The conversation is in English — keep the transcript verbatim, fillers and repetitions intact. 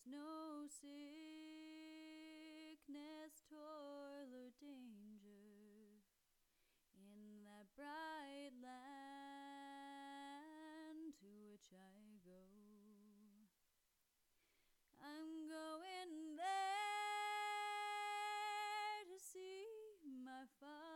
There's no sickness, toil, or danger in that bright land to which I go. I'm going there to see my Father